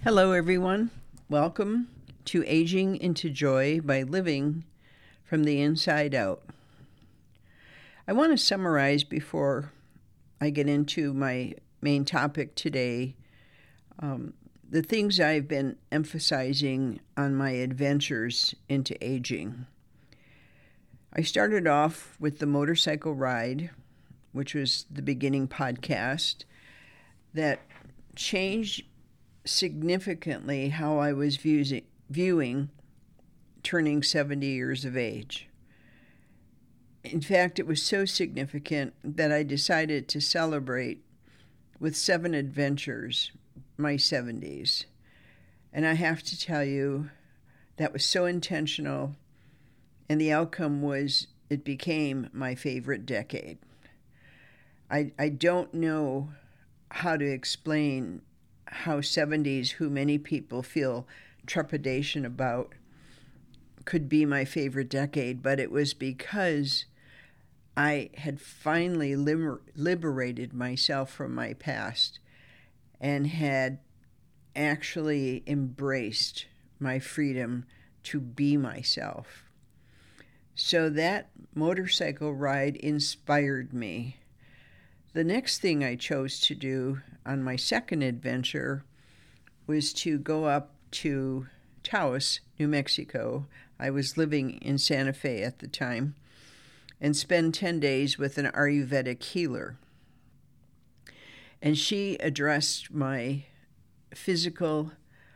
Hello, everyone. Welcome to Aging into Joy by Living from the Inside Out. I want to summarize before I get into my main topic today the things I've been emphasizing on my adventures into aging. I started off with the motorcycle ride, which was the beginning podcast, that changed significantly how I was viewing turning 70 years of age. In fact, it was so significant that I decided to celebrate with 7 adventures my 70s. And I have to tell you, that was so intentional, and the outcome was it became my favorite decade. I don't know how to explain how 70s, who many people feel trepidation about, could be my favorite decade, but it was because I had finally liberated myself from my past and had actually embraced my freedom to be myself. So that motorcycle ride inspired me. The next thing I chose to do on my second adventure was to go up to Taos, New Mexico. I was living in Santa Fe at the time, and spend 10 days with an Ayurvedic healer. And she addressed my physical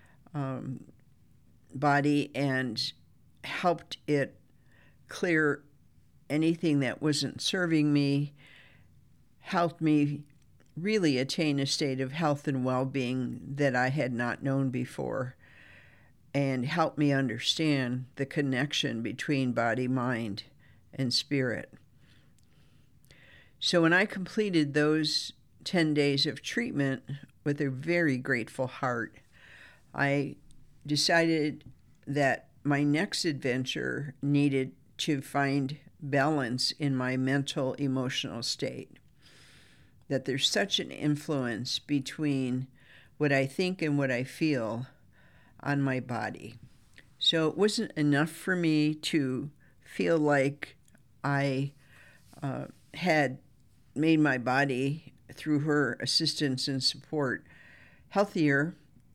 body and helped it clear anything that wasn't serving me, helped me really attain a state of health and well-being that I had not known before, and helped me understand the connection between body, mind, and spirit. So when I completed those 10 days of treatment with a very grateful heart, I decided that my next adventure needed to find balance in my mental, emotional state. That there's such an influence between what I think and what I feel on my body. So it wasn't enough for me to feel like I had made my body, through her assistance and support, healthier.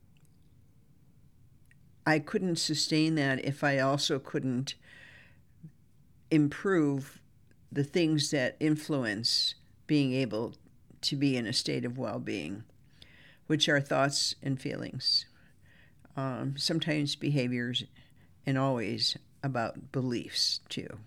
I couldn't sustain that if I also couldn't improve the things that influence being able to be in a state of well-being, which are thoughts and feelings, sometimes behaviors, and always about beliefs too.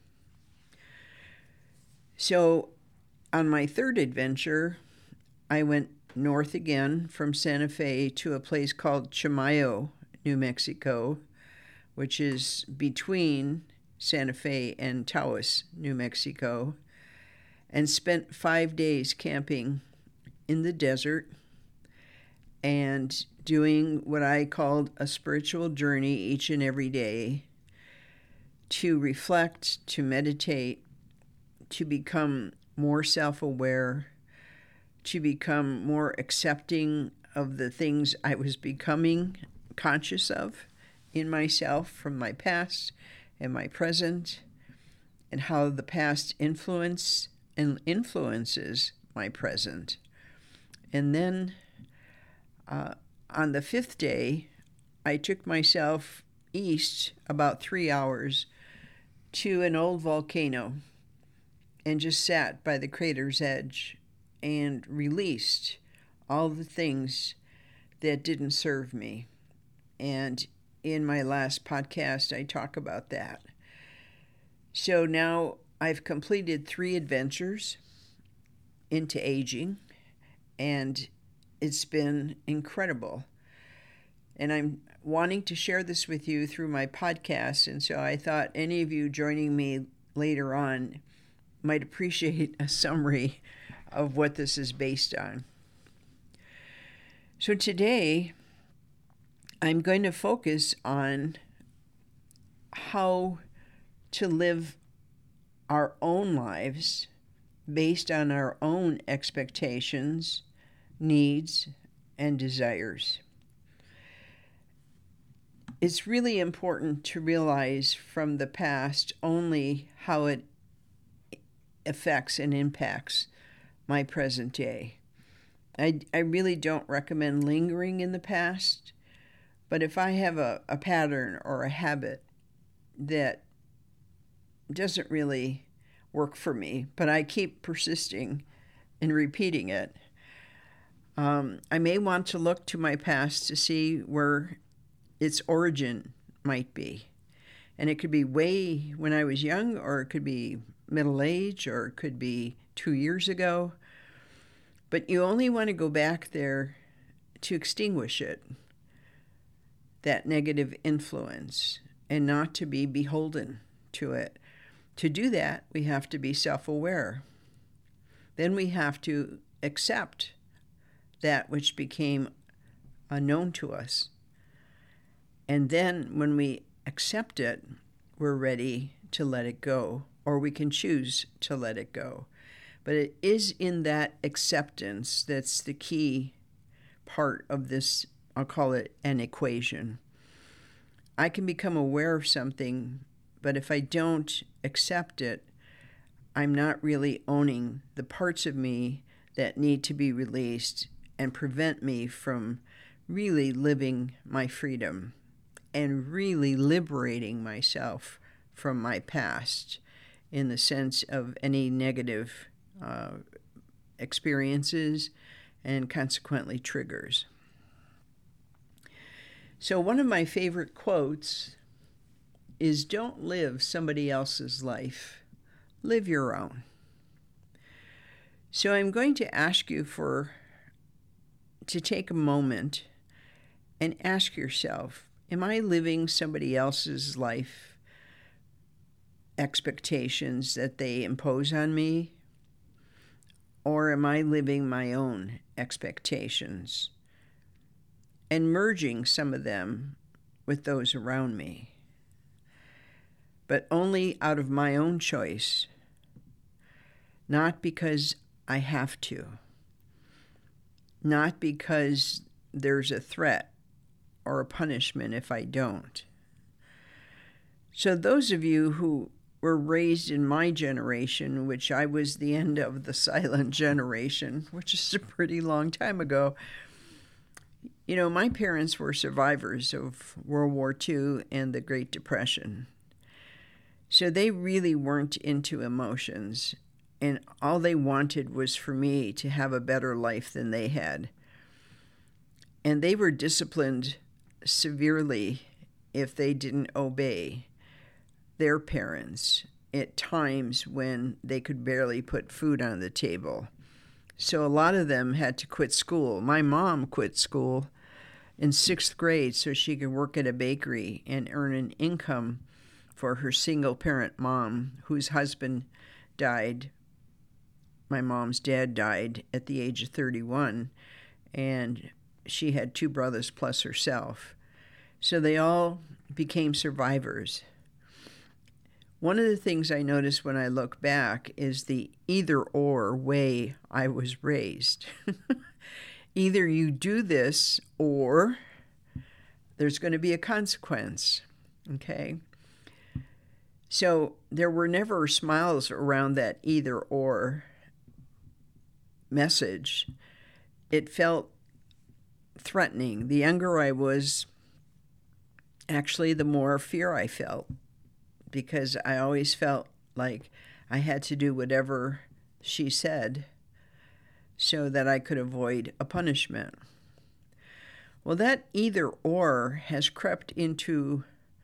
So on my third adventure, I went north again from Santa Fe to a place called Chimayo, New Mexico, which is between Santa Fe and Taos, New Mexico, and spent 5 days camping in the desert and doing what I called a spiritual journey each and every day, to reflect, to meditate, to become more self-aware, to become more accepting of the things I was becoming conscious of in myself from my past and my present, and how the past influences my present. And then on the 5th day, I took myself east about 3 hours to an old volcano and just sat by the crater's edge and released all the things that didn't serve me. And in my last podcast, I talk about that. So now I've completed 3 adventures into aging, and it's been incredible. And I'm wanting to share this with you through my podcast, and so I thought any of you joining me later on might appreciate a summary of what this is based on. So today, I'm going to focus on how to live our own lives based on our own expectations, needs, and desires. it's really important to realize from the past only how it affects and impacts my present day. I really don't recommend lingering in the past, but if I have a pattern or a habit that doesn't really work for me, but I keep persisting in repeating it, I may want to look to my past to see where its origin might be. And it could be way when I was young, or it could be middle age, or it could be 2 years ago. But you only want to go back there to extinguish it, that negative influence, and not to be beholden to it. To do that, we have to be self-aware. Then we have to accept that which became unknown to us. And then when we accept it, we're ready to let it go, or we can choose to let it go. But it is in that acceptance that's the key part of this, I'll call it an equation. I can become aware of something, but if I don't accept it, I'm not really owning the parts of me that need to be released and prevent me from really living my freedom and really liberating myself from my past in the sense of any negative experiences and consequently triggers. So one of my favorite quotes is, "Don't live somebody else's life, live your own." So I'm going to ask you to take a moment and ask yourself, am I living somebody else's life expectations that they impose on me? Or am I living my own expectations and merging some of them with those around me, but only out of my own choice, not because I have to, not because there's a threat or a punishment if I don't. So those of you who were raised in my generation, which I was the end of the silent generation, which is a pretty long time ago. You know, my parents were survivors of World War II and the Great Depression. So they really weren't into emotions, and all they wanted was for me to have a better life than they had. And they were disciplined severely if they didn't obey their parents at times when they could barely put food on the table. So a lot of them had to quit school. My mom quit school in 6th grade so she could work at a bakery and earn an income for her single-parent mom, whose husband died. My mom's dad died at the age of 31, and she had 2 brothers plus herself. So they all became survivors. One of the things I notice when I look back is the either-or way I was raised. Either you do this or there's going to be a consequence, okay? So there were never smiles around that either-or message. It felt threatening. The younger I was, actually, the more fear I felt, because I always felt like I had to do whatever she said so that I could avoid a punishment. Well, that either-or has crept into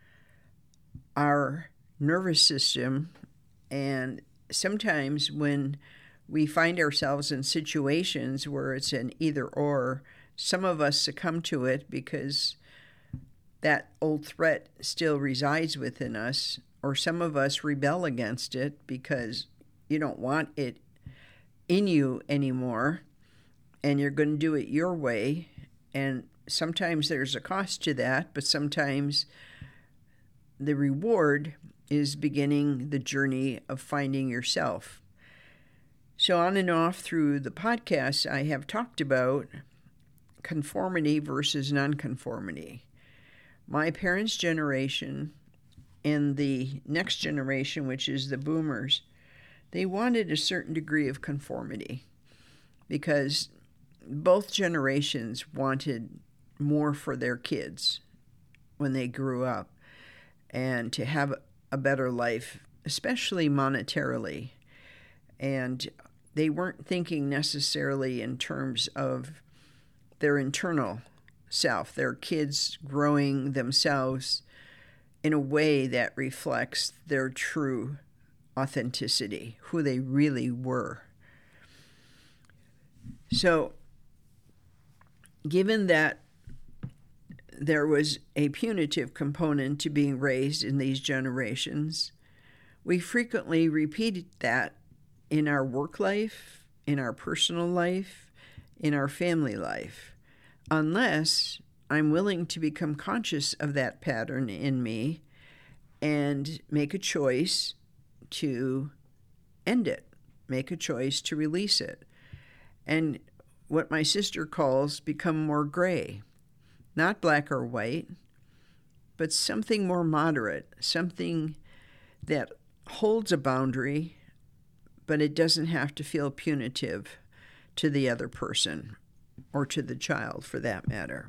our nervous system, and sometimes when we find ourselves in situations where it's an either-or, some of us succumb to it because that old threat still resides within us, or some of us rebel against it because you don't want it in you anymore, and you're going to do it your way. And sometimes there's a cost to that, but sometimes the reward is beginning the journey of finding yourself. So on and off through the podcast, I have talked about conformity versus nonconformity. My parents' generation and the next generation, which is the boomers, they wanted a certain degree of conformity because both generations wanted more for their kids when they grew up and to have a better life, especially monetarily. And they weren't thinking necessarily in terms of their internal self, their kids growing themselves in a way that reflects their true authenticity, who they really were. So, given that there was a punitive component to being raised in these generations, we frequently repeated that in our work life, in our personal life, in our family life, unless I'm willing to become conscious of that pattern in me and make a choice to end it, make a choice to release it, and what my sister calls become more gray. Not black or white, but something more moderate, something that holds a boundary, but it doesn't have to feel punitive to the other person or to the child for that matter.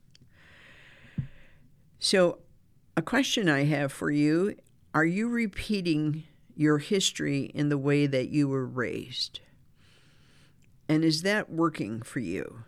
So, a question I have for you, are you repeating your history in the way that you were raised? And is that working for you?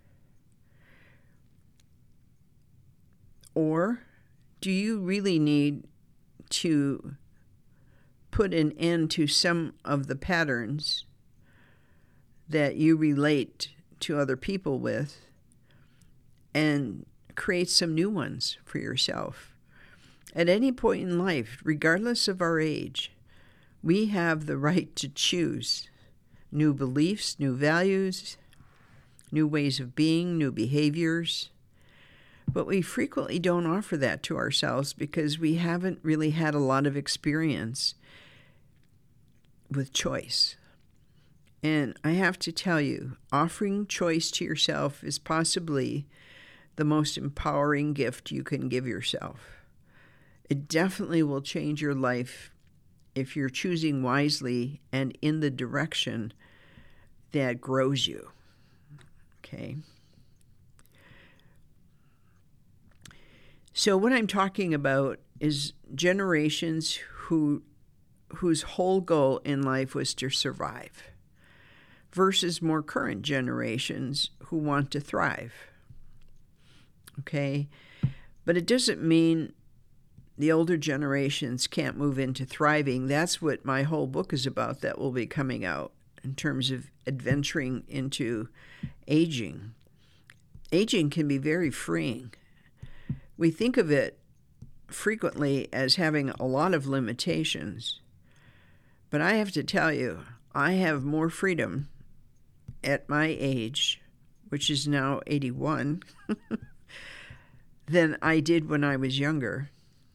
Or do you really need to put an end to some of the patterns that you relate to other people with and create some new ones for yourself? At any point in life, regardless of our age, we have the right to choose new beliefs, new values, new ways of being, new behaviors. But we frequently don't offer that to ourselves because we haven't really had a lot of experience with choice. And I have to tell you, offering choice to yourself is possibly the most empowering gift you can give yourself. It definitely will change your life if you're choosing wisely and in the direction that grows you. Okay? So what I'm talking about is generations whose whole goal in life was to survive versus more current generations who want to thrive. Okay? But it doesn't mean the older generations can't move into thriving. That's what my whole book is about that will be coming out in terms of adventuring into aging. Aging can be very freeing. We think of it frequently as having a lot of limitations, but I have to tell you, I have more freedom at my age, which is now 81, than I did when I was younger.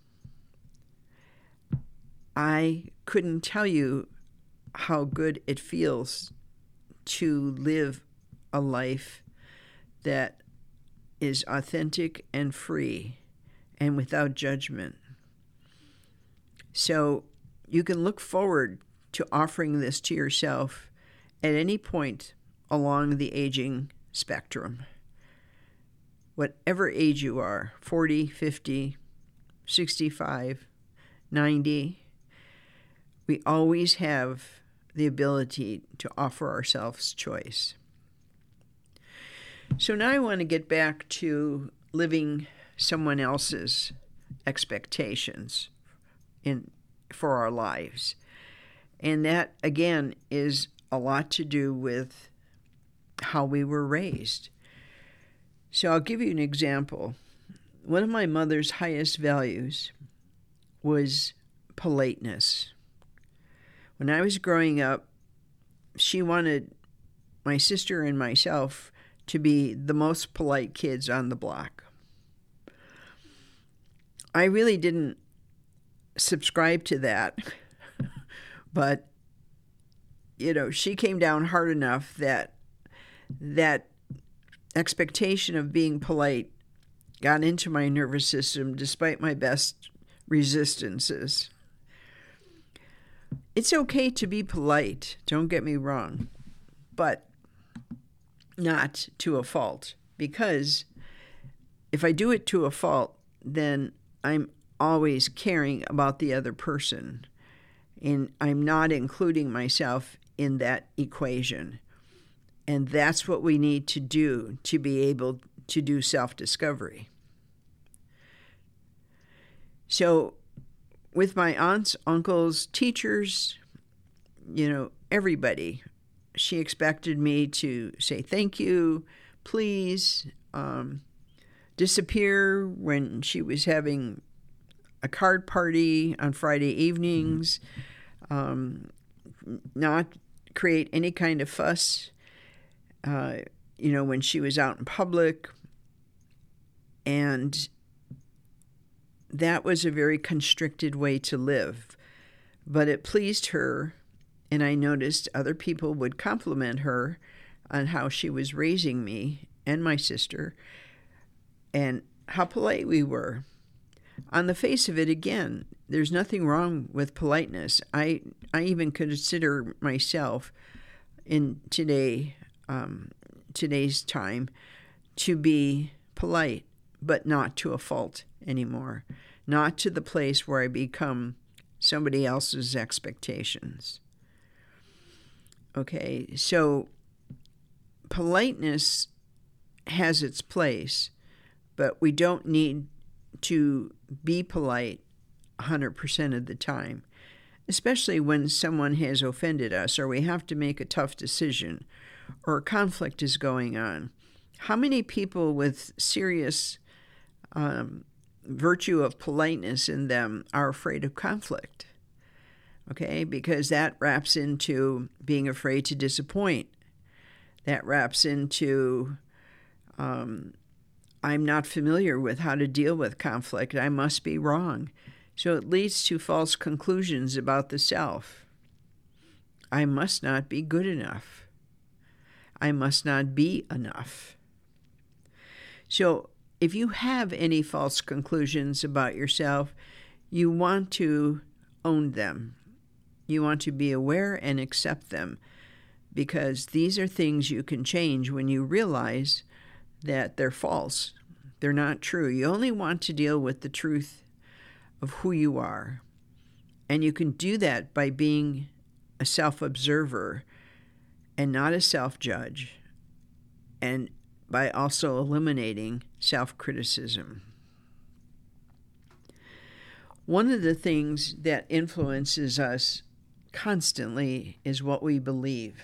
I couldn't tell you how good it feels to live a life that is authentic and free and without judgment. So you can look forward to offering this to yourself at any point along the aging spectrum. Whatever age you are, 40, 50, 65, 90, we always have the ability to offer ourselves choice. So now I want to get back to living someone else's expectations for our lives. And that, again, is a lot to do with how we were raised. So I'll give you an example. One of my mother's highest values was politeness. When I was growing up, she wanted my sister and myself to be the most polite kids on the block. I really didn't subscribe to that, but, she came down hard enough that expectation of being polite got into my nervous system despite my best resistances. It's okay to be polite, don't get me wrong, but not to a fault, because if I do it to a fault, then I'm always caring about the other person, and I'm not including myself in that equation. And that's what we need to do to be able to do self-discovery. So with my aunts, uncles, teachers, everybody, she expected me to say thank you, please, disappear when she was having a card party on Friday evenings, not create any kind of fuss, when she was out in public. And that was a very constricted way to live. But it pleased her, and I noticed other people would compliment her on how she was raising me and my sister and how polite we were. On the face of it, again, there's nothing wrong with politeness. I even consider myself in today's time to be polite, but not to a fault anymore, not to the place where I become somebody else's expectations. Okay, so politeness has its place, but we don't need to be polite 100% of the time, especially when someone has offended us or we have to make a tough decision or a conflict is going on. How many people with serious virtue of politeness in them are afraid of conflict? Okay, because that wraps into being afraid to disappoint. That wraps into I'm not familiar with how to deal with conflict. I must be wrong. So it leads to false conclusions about the self. I must not be good enough. I must not be enough. So if you have any false conclusions about yourself, you want to own them. You want to be aware and accept them, because these are things you can change when you realize that they're false. They're not true. You only want to deal with the truth of who you are. And you can do that by being a self-observer and not a self-judge, and by also eliminating self-criticism. One of the things that influences us constantly is what we believe.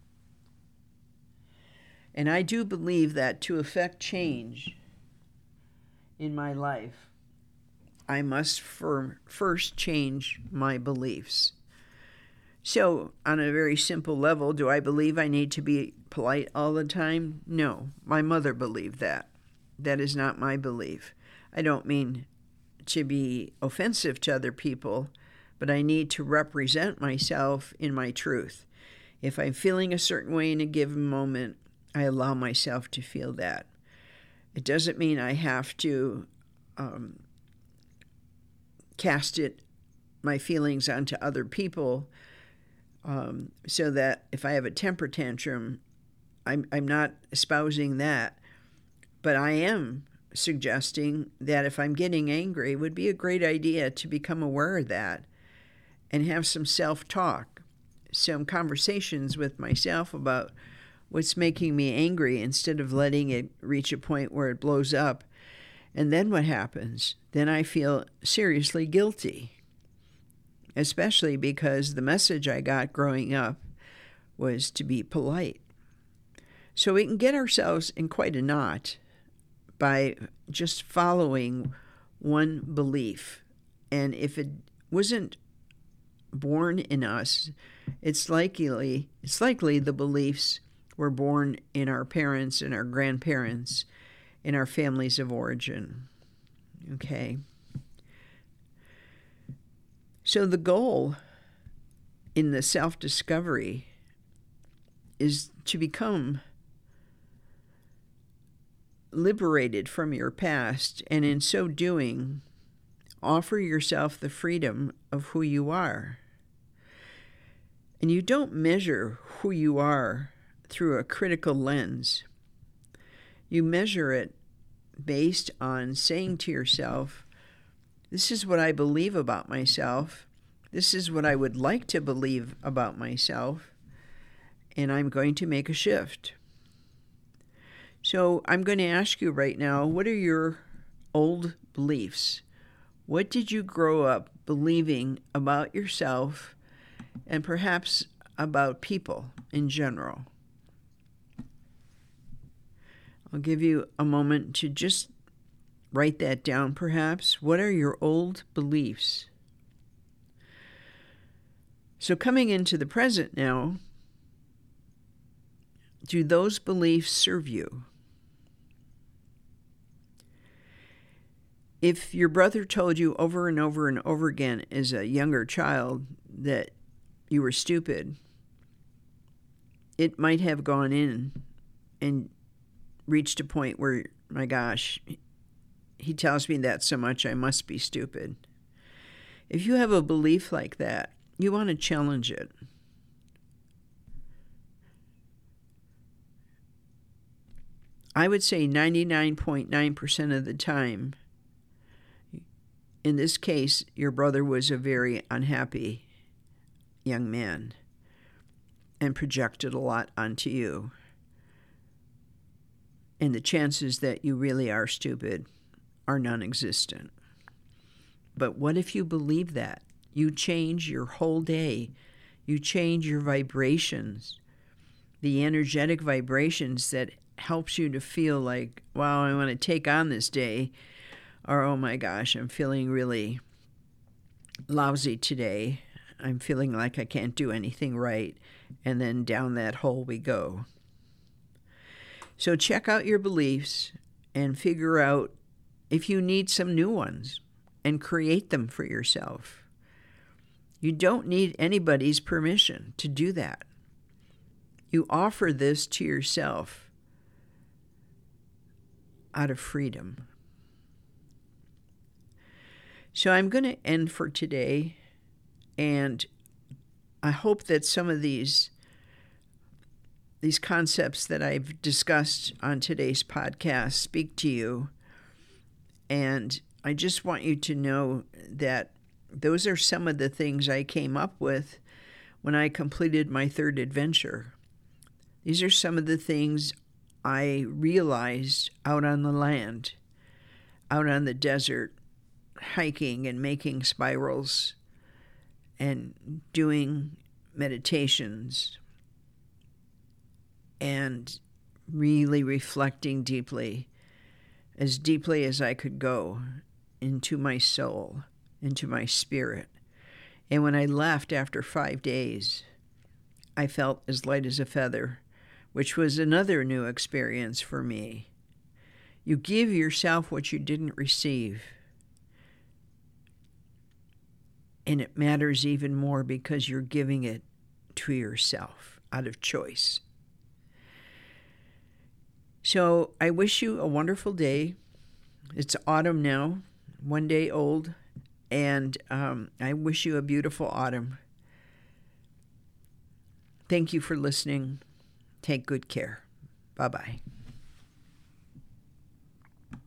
And I do believe that to effect change in my life, I must first change my beliefs. So, on a very simple level, do I believe I need to be polite all the time? No. My mother believed that. That is not my belief. I don't mean to be offensive to other people, but I need to represent myself in my truth. If I'm feeling a certain way in a given moment, I allow myself to feel that. It doesn't mean I have to cast my feelings onto other people, so that if I have a temper tantrum, I'm not espousing that. But I am suggesting that if I'm getting angry, it would be a great idea to become aware of that and have some self-talk, some conversations with myself about what's making me angry, instead of letting it reach a point where it blows up. And then what happens? Then I feel seriously guilty, especially because the message I got growing up was to be polite. So we can get ourselves in quite a knot by just following one belief. And if it wasn't born in us, it's likely the beliefs were born in our parents and our grandparents, in our families of origin. Okay? So the goal in the self-discovery is to become liberated from your past, and in so doing, offer yourself the freedom of who you are. And you don't measure who you are through a critical lens. You measure it based on saying to yourself, this is what I believe about myself. This is what I would like to believe about myself. And I'm going to make a shift. So I'm going to ask you right now, what are your old beliefs? What did you grow up believing about yourself and perhaps about people in general? I'll give you a moment to just write that down, perhaps. What are your old beliefs? So coming into the present now, do those beliefs serve you? If your brother told you over and over and over again as a younger child that you were stupid, it might have gone in and reached a point where, my gosh, he tells me that so much, I must be stupid. If you have a belief like that, you want to challenge it. I would say 99.9% of the time, in this case, your brother was a very unhappy young man and projected a lot onto you. And the chances that you really are stupid are non-existent. But what if you believe that? You change your whole day. You change your vibrations, the energetic vibrations that helps you to feel like, wow, I want to take on this day. Or, oh my gosh, I'm feeling really lousy today. I'm feeling like I can't do anything right. And then down that hole we go. So check out your beliefs and figure out if you need some new ones and create them for yourself. You don't need anybody's permission to do that. You offer this to yourself out of freedom. So I'm going to end for today, and I hope that some of these concepts that I've discussed on today's podcast speak to you. And I just want you to know that those are some of the things I came up with when I completed my third adventure. These are some of the things I realized out on the land, out on the desert, hiking and making spirals and doing meditations and really reflecting deeply as I could go into my soul, into my spirit. And when I left after 5 days, I felt as light as a feather, which was another new experience for me. You give yourself what you didn't receive. And it matters even more because you're giving it to yourself out of choice. So I wish you a wonderful day. It's autumn now, 1 day old, and I wish you a beautiful autumn. Thank you for listening. Take good care. Bye-bye.